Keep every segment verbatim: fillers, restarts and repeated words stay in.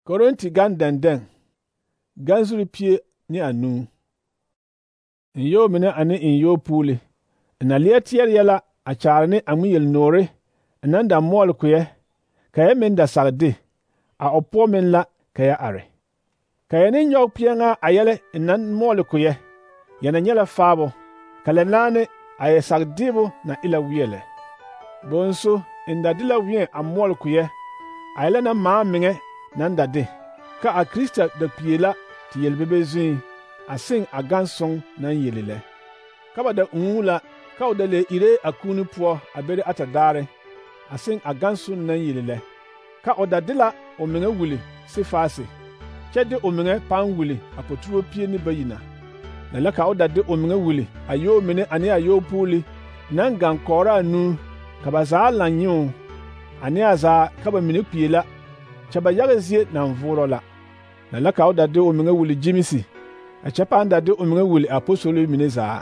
Korinti gan denden gan zuri pie ni anu in yo mine ani in yo puli na lietier yela a charni amuyel nore nanda mol kuye kaya min da sardi a opo min la kaya are kaya ni nyok pienga ayele nan mol kuye yana nyela fabo kala nane ay sardibo na ila wiele bonso inda dila wien a mol kuye ayele na ma minge nanda de ka a Krista da piela ti yelbebe zin asing agansong nan yelile kaba da unula ka da le ire akunu po abere atadare asing agansun nan yelile ka oda dila omenga wuli sifase chede omenga pan wuli apoturo pie ni bayina na la ka oda de omenga wuli ayo mene ani ayo puli nan gan kora nu kaba za lanyu ani aza kaba mini piela chaba yagazie nan vurola na la ka oda de omenga wuli jimisi a chapa anda de omenga wuli apostolo mini za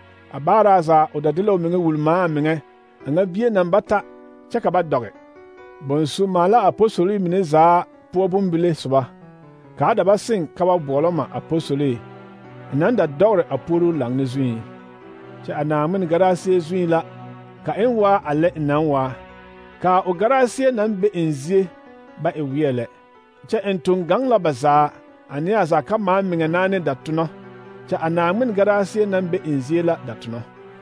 abara za oda de omenga wuli ma menge anga bie nambata chaka ba doge bonsu mala apostolo mini za po bumbile soba ka da ba sing ka ba boloma apostolo nanda dore apuru langne zuin cha anamin garase zuin la ka enwa ale nanwa ka o garase nan be enzie ba ewiele cha entun gangla baza ani aza ka ma minga nane datuno cha anamin garase nan be enzie la datuno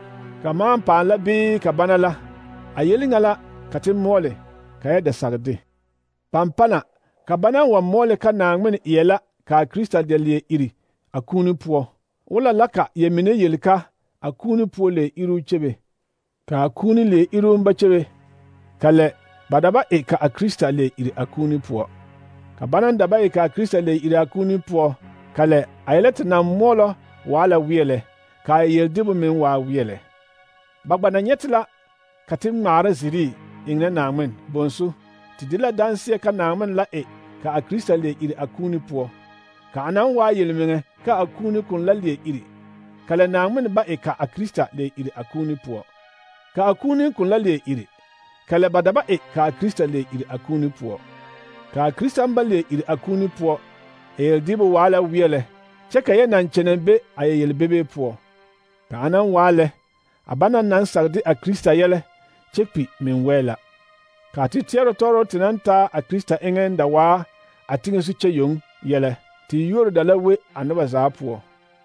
kama pa la bi ka banala ayelingala katin mole kaya da sarde pampana ka bana wa mole ka na ngmen yela ka Krista de le iri akunu puo wala laka yemine yelika akunu puo le iru chebe ka akunu le iru mba chebe kale badaba e ka Krista le iri akunu puo ka banan daba e ka Krista le iri akunu puo kale ayelete na molo wala wiele ka yeldibu min wa wiele bagbana nyetla katin mara ziri ingna namen bonsu tidila dansie ka namen la e ka Krista le iri akunu puo ka anan wa yelmenge ka akunu kun la le iri kala namen ba e ka Krista le iri akunu puo ka akunu kun la le iri kala badaba e ka Krista le iri akunu puo ka Krista mba le iri akunu puo e dibo wala wiele cheka ye nan chenembe ayel bebe puo ka anan wale abana nan sardi a Krista yele chekpi min wela ka ti tiero toro tinanta a Krista engen da wa atinge su cheyong yele ti yoro da lawe anaba za puo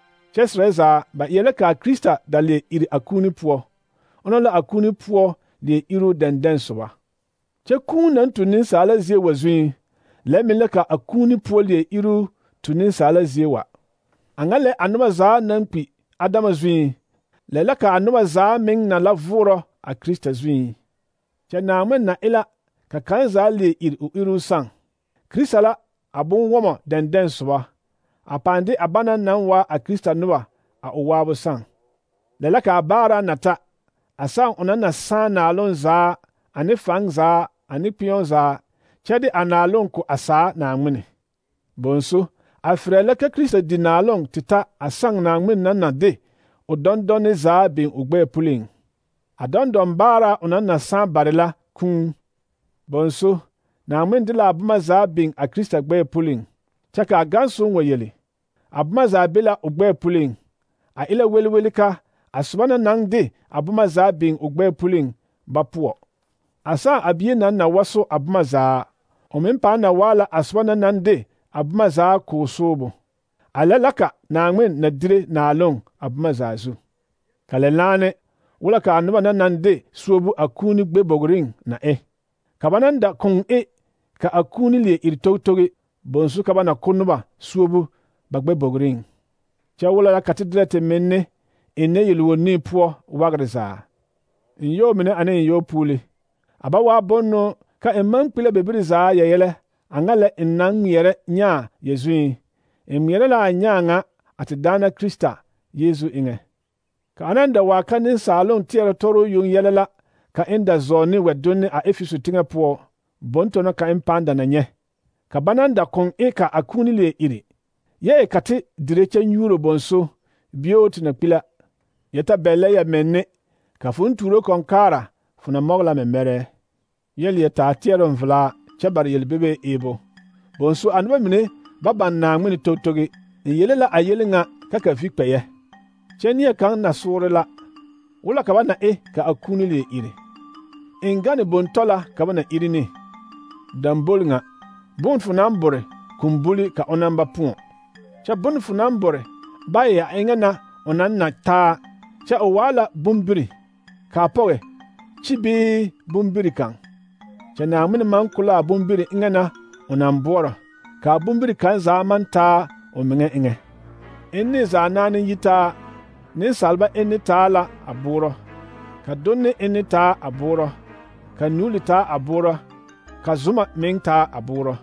chesreza ba yele ka Krista da le iri akuni puo ono la akuni puo le iru denden soba chekun nan tunin sala zie wazui le min le ka akuni puo le iru tunin sala zie wa angale anaba za nan pi adama zui le la ka anaba za min na la vuro a Krista zui cha namen na ila ka kan za le iru iru sang Krista la abun womo denden soba apande abana nan wa a Krista nuwa a uwabu sang le la ka bara nata asang onana san na alon za ani fang za ani pion za chedi analon ko asa na ngmene bonso afrele ka Krista dinalon tita asang na ngmen na na de odondone za bin ugbe pulin adondon bara onana san barela kun bonso na ngmen dila abuma za bin a Krista gbe pulin chaka ganso nweyele abuma za bila ugbe pulin a ila welwelika asubana nang de abuma za bin ugbe pulin bapuo asa abie nan na waso abuma za omempa na wala asubana nan de abuma za ko sobo alalaka na ngmen na dire na alon abuma za zu kalelane wala ka anaba nan de sobu akuni gbe bogorin na e kabanan da kun e ka akuni le irtotoge bonsu kabana kunuba sobu bagbe bogorin cha wala ka tidrete menne ene yelwo ni puo wagreza inyo mene ane yo puli abawa bonno ka emman pile bebiriza yeyele angale ennan yere nya yezu emyere la nyanga atidana Krista Yesu inge ka ananda wa kanin salon tiere toro yung yelela ka enda zoni wedunni a Efesu tinga puo bonto no ka impanda na nye ka bananda kon e ka akuni le iri ye kati direche nyuro bonso bioti na pila yeta bele ya menne ka funturo konkara funa mogla memere yel yeta tiero mvla chabar yel bebe ebo bonso anba mine ba ban na ngmini totogi yele la ayele nga kaka fikpeye chenia kan na sore la wala ka ba na e ka akuni le ire ingane bontola ka ba na irini dambol nga bon funambore kumbuli ka onamba puo cha bon funambore ba ya engana onan na ta cha owala bumbiri ka powe chibi bumbiri kan cha na mun man kula bumbiri ingana onan bora ka bumbiri kan zaman ta o menga inge inni zanani yita ni salba inni taala aburo ka donne inni ta aburo ka nuli ta aburo ka zuma meng ta aburo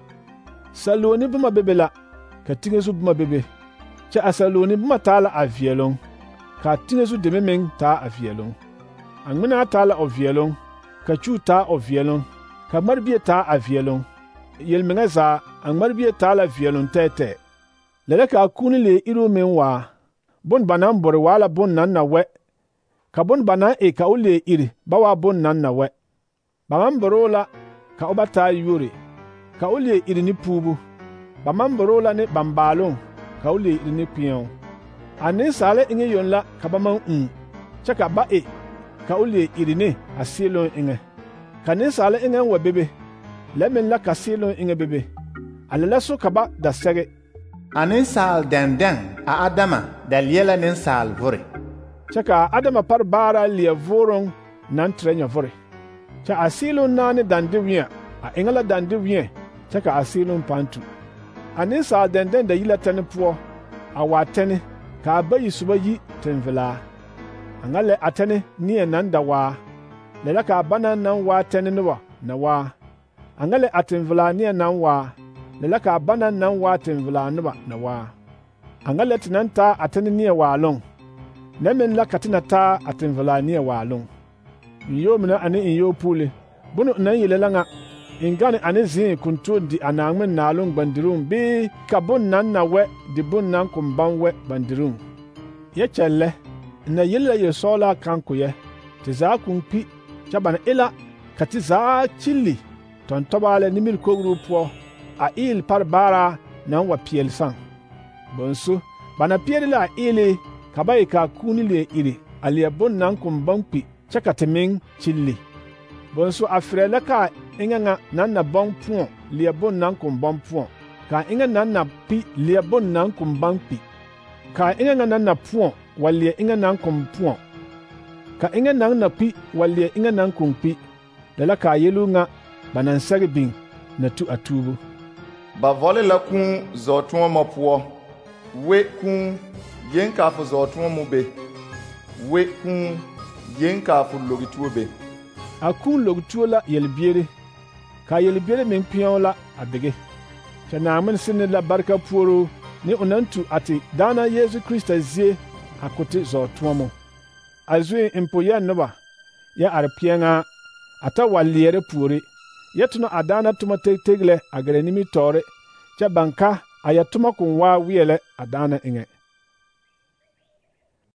saloni buma bebela ka tingezu buma bebe cha asaloni buma taala avielong ka tingezu deme meng ta avielong angmina taala ovielong ka chu ta ovielong ka marbie ta avielong yelmenga za angmarbie taala vielong tete lele ka kuni le iru men wa bon banan bore wala bon nan na we ka bon banan e ka ule iri bawa bon nan na we baman borola ka obata yuri ka ule iri ni pubu baman borola ne bambalon ka ule iri ni pion ane sale inge yonla ka baman un chaka ba e ka ule iri ne asilon inge ka ne sale inge wa bebe lemen la ka silon inge bebe alala so ka ba da sege anin sal den den a adama da liela nin sal vore chaka adama par bara lia voron nan trenya vore cha asilon nani dande wiya a ingala dande wiya chaka asilon pantu anin sal den den da yila tane puo a watene ka bayi suba yi tenvela angale atene ni nan da wa lela ka bana nan wa tene no na wa angale atenvela ni nan wa lela ka bana nan wa tenvela no na wa angale tinanta atene ni wa long nemen la katina ta atenvela ni wa long yo mina ani in yo pule bunu nan yelela nga ingane ani zin kuntu di anangmen na long bandirum bi kabon nan na we di bun nan kumban we bandirum ye chelle na yella ye sola kanku ye ti za kun pi chabana ila kati za chili ton tobale nimil kogru po a il par bara nan wa piel san bonsu bana piel la ile kabai ka kuni le iri aliya bon nan kumban pi chakateming chili bonsu afrela ka inganga nan na bon puo liya bon nan kumban puo ka inga nan na pi liya bon nan kumban pi ka inga nan na puo walia inga nan kum puo ka inga nan na pi walia inga nan kum pi dala ka yelu nga banan sagbin na tu atubu ba vole la kun zotuo mo puo we kun yen ka fu zotuo mo be we kun yen ka fu logituo be akun logituo la yelbiere ka yelbiere men pion la abege chana amen sinne la barka puoro ni onantu ati dana Yesu Kristo zie akote zotuo mo azwe empoya noba ya arpianga ata waliere puore yetuna adana tuma tegle agrenimi tore cha banka ayatuma kun wa wiele adana inge